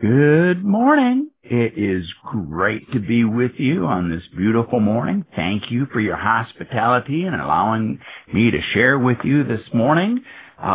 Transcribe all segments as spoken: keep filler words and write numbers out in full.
Good morning. It is great to be with you on this beautiful morning. Thank you for your hospitality and allowing me to share with you this morning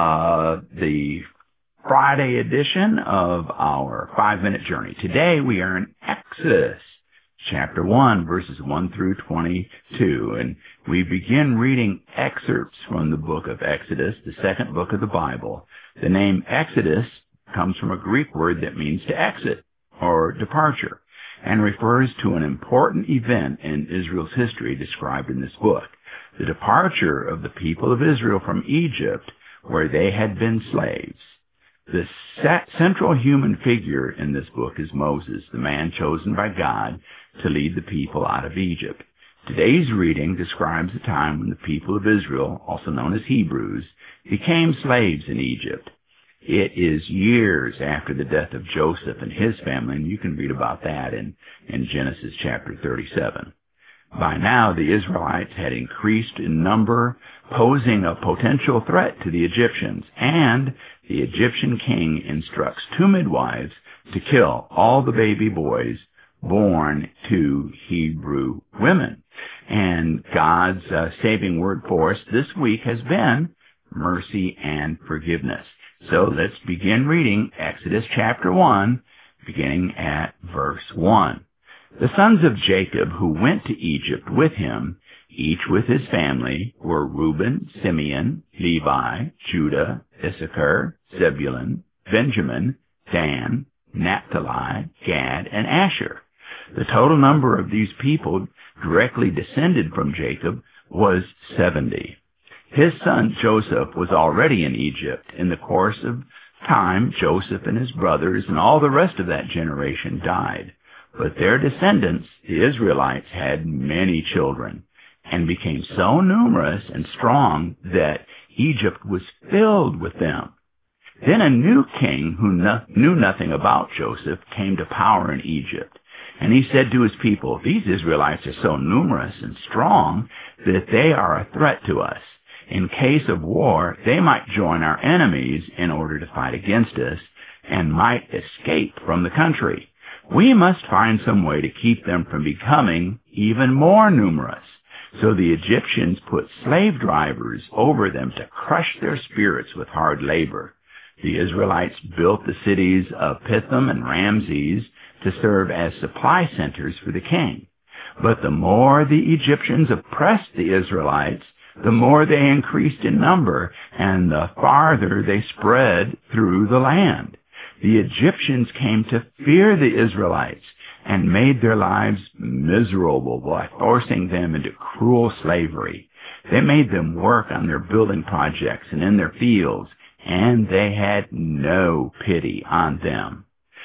uh, the Friday edition of our five-minute journey. Today we are in Exodus chapter one, verses one through twenty-two, and we begin reading excerpts from the book of Exodus, the second book of the Bible. The name Exodus comes from a Greek word that means to exit or departure and refers to an important event in Israel's history described in this book, the departure of the people of Israel from Egypt, where they had been slaves. The central human figure in this book is Moses, the man chosen by God to lead the people out of Egypt. Today's reading describes the time when the people of Israel, also known as Hebrews, became slaves in Egypt. It is years after the death of Joseph and his family, and you can read about that in, in Genesis chapter thirty-seven. By now, the Israelites had increased in number, posing a potential threat to the Egyptians, and the Egyptian king instructs two midwives to kill all the baby boys born to Hebrew women. And God's uh, saving word for us this week has been mercy and forgiveness. So let's begin reading Exodus chapter one, beginning at verse one. The sons of Jacob who went to Egypt with him, each with his family, were Reuben, Simeon, Levi, Judah, Issachar, Zebulun, Benjamin, Dan, Naphtali, Gad, and Asher. The total number of these people directly descended from Jacob was seventy. His son Joseph was already in Egypt. In the course of time, Joseph and his brothers and all the rest of that generation died. But their descendants, the Israelites, had many children and became so numerous and strong that Egypt was filled with them. Then a new king who no- knew nothing about Joseph came to power in Egypt. And he said to his people, "These Israelites are so numerous and strong that they are a threat to us. In case of war, they might join our enemies in order to fight against us and might escape from the country. We must find some way to keep them from becoming even more numerous." So the Egyptians put slave drivers over them to crush their spirits with hard labor. The Israelites built the cities of Pithom and Ramses to serve as supply centers for the king. But the more the Egyptians oppressed the Israelites, the more they increased in number, and the farther they spread through the land. The Egyptians came to fear the Israelites and made their lives miserable by forcing them into cruel slavery. They made them work on their building projects and in their fields, and they had no pity on them.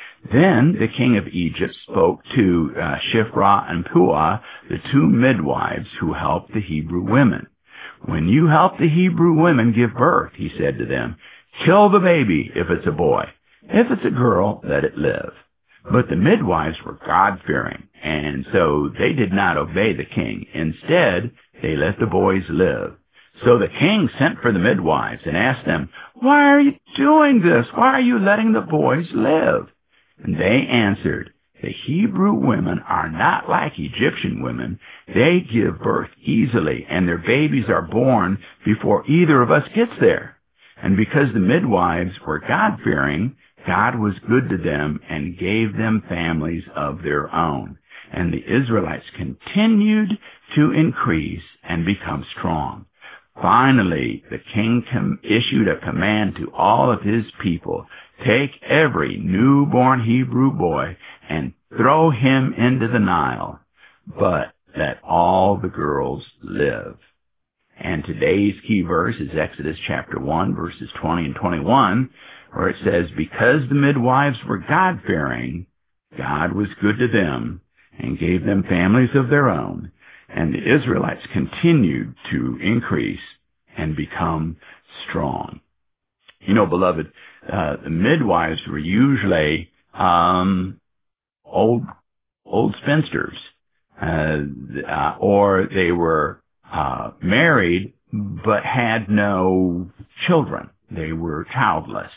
Then the king of Egypt spoke to uh, Shiphrah and Puah, the two midwives who helped the Hebrew women. "When you help the Hebrew women give birth," he said to them, "kill the baby if it's a boy. If it's a girl, let it live." But the midwives were God-fearing, and so they did not obey the king. Instead, they let the boys live. So the king sent for the midwives and asked them, "Why are you doing this? Why are you letting the boys live?" And they answered, "The Hebrew women are not like Egyptian women. They give birth easily, and their babies are born before either of us gets there." And because the midwives were God-fearing, God was good to them and gave them families of their own. And the Israelites continued to increase and become strong. Finally, the king com- issued a command to all of his people, "Take every newborn Hebrew boy and throw him into the Nile, but let all the girls live." And today's key verse is Exodus chapter one, verses twenty and twenty-one, where it says, "Because the midwives were God-fearing, God was good to them and gave them families of their own. And the Israelites continued to increase and become strong." You know, beloved, uh, the midwives were usually um, old old spinsters, uh, uh, or they were uh, married but had no children. They were childless.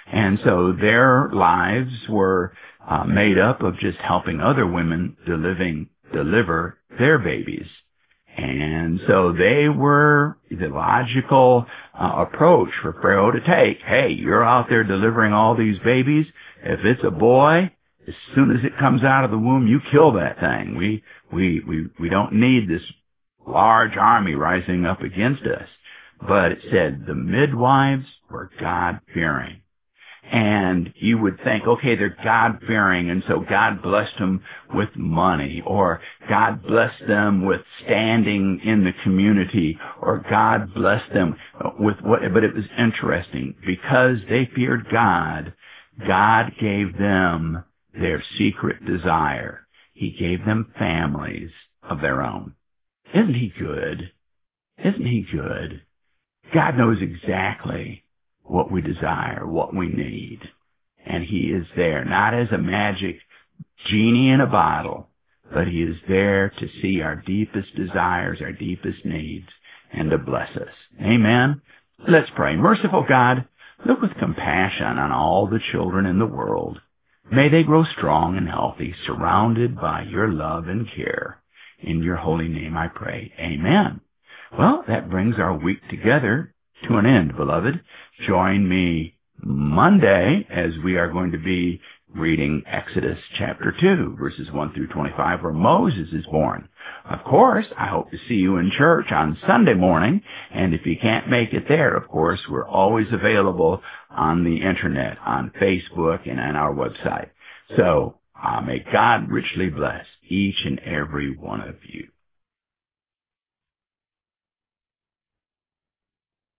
And so their lives were uh, made up of just helping other women delivering, deliver their babies. And so they were the logical uh, approach for Pharaoh to take. Hey, you're out there delivering all these babies. If it's a boy, as soon as it comes out of the womb, you kill that thing. We, we, we, we don't need this large army rising up against us. But it said the midwives were God-fearing. And you would think, okay, they're God-fearing, and so God blessed them with money, or God blessed them with standing in the community, or God blessed them with what, but it was interesting. Because they feared God, God gave them their secret desire. He gave them families of their own. Isn't He good? Isn't He good? God knows exactly what we desire, what we need. And He is there, not as a magic genie in a bottle, but He is there to see our deepest desires, our deepest needs, and to bless us. Amen? Let's pray. Merciful God, look with compassion on all the children in the world. May they grow strong and healthy, surrounded by Your love and care. In Your holy name I pray. Amen. Well, that brings our week together to an end, beloved. Join me Monday as we are going to be reading Exodus chapter two, verses one through twenty-five, where Moses is born. Of course, I hope to see you in church on Sunday morning, and if you can't make it there, of course, we're always available on the internet, on Facebook, and on our website. So, uh, may God richly bless each and every one of you.